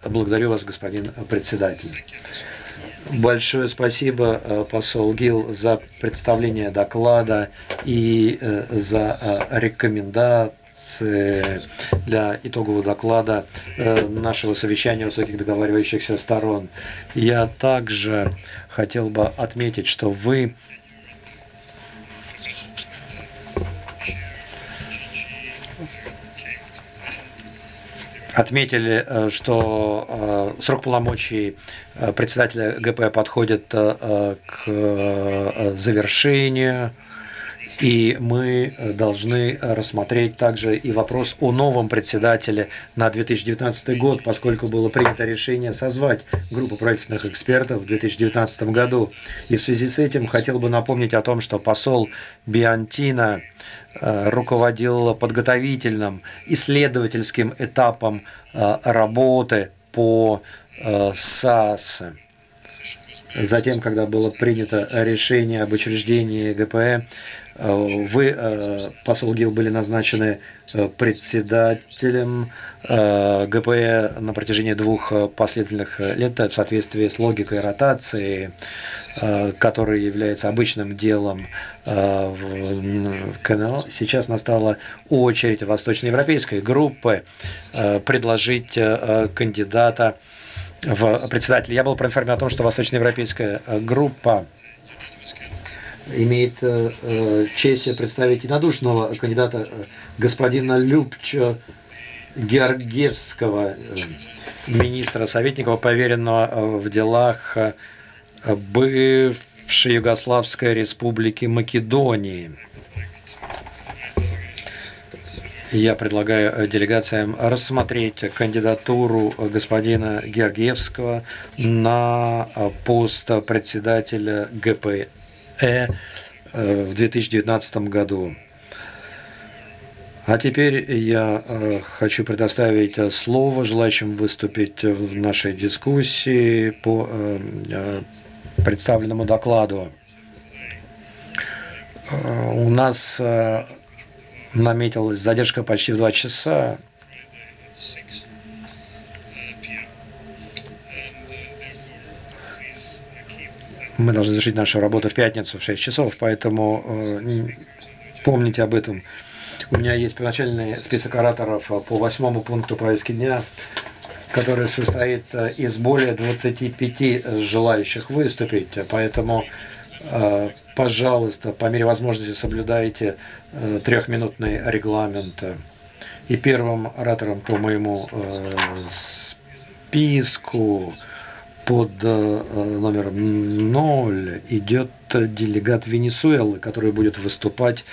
Благодарю вас, господин председатель. Большое спасибо, посол Гил, за представление доклада и за рекомендации для итогового доклада нашего совещания высоких договаривающихся сторон. Я также хотел бы отметить, что вы отметили, что срок полномочий председателя ГП подходит к завершению, и мы должны рассмотреть также и вопрос о новом председателе на 2019 год, поскольку было принято решение созвать группу правительственных экспертов в 2019 году. И в связи с этим хотел бы напомнить о том, что посол Биантино руководил подготовительным исследовательским этапом работы по САС. Затем, когда было принято решение об учреждении ГПЭ, вы, посол Гил, были назначены председателем ГПЭ на протяжении 2 последовательных лет в соответствии с логикой ротации, которая является обычным делом в КНО. Сейчас настала очередь восточноевропейской группы предложить кандидата в председателя. Я был проинформирован о том, что восточноевропейская группа имеет честь представить единодушного кандидата господина Любча Георгиевского, министра советника, поверенного в делах бывшей Югославской республики Македонии. Я предлагаю делегациям рассмотреть кандидатуру господина Георгиевского на пост председателя ГПЭ в 2019 году. А теперь я хочу предоставить слово желающим выступить в нашей дискуссии по представленному докладу. У нас наметилась задержка почти в 2 часа. Мы должны завершить нашу работу в пятницу в 6 часов, поэтому помните об этом. У меня есть первоначальный список ораторов по 8 пункту повестки дня, который состоит из более 25 желающих выступить, поэтому, пожалуйста, по мере возможности соблюдайте 3-минутный регламент. И первым оратором по моему списку под номером 0 идет делегат Венесуэлы, который будет выступать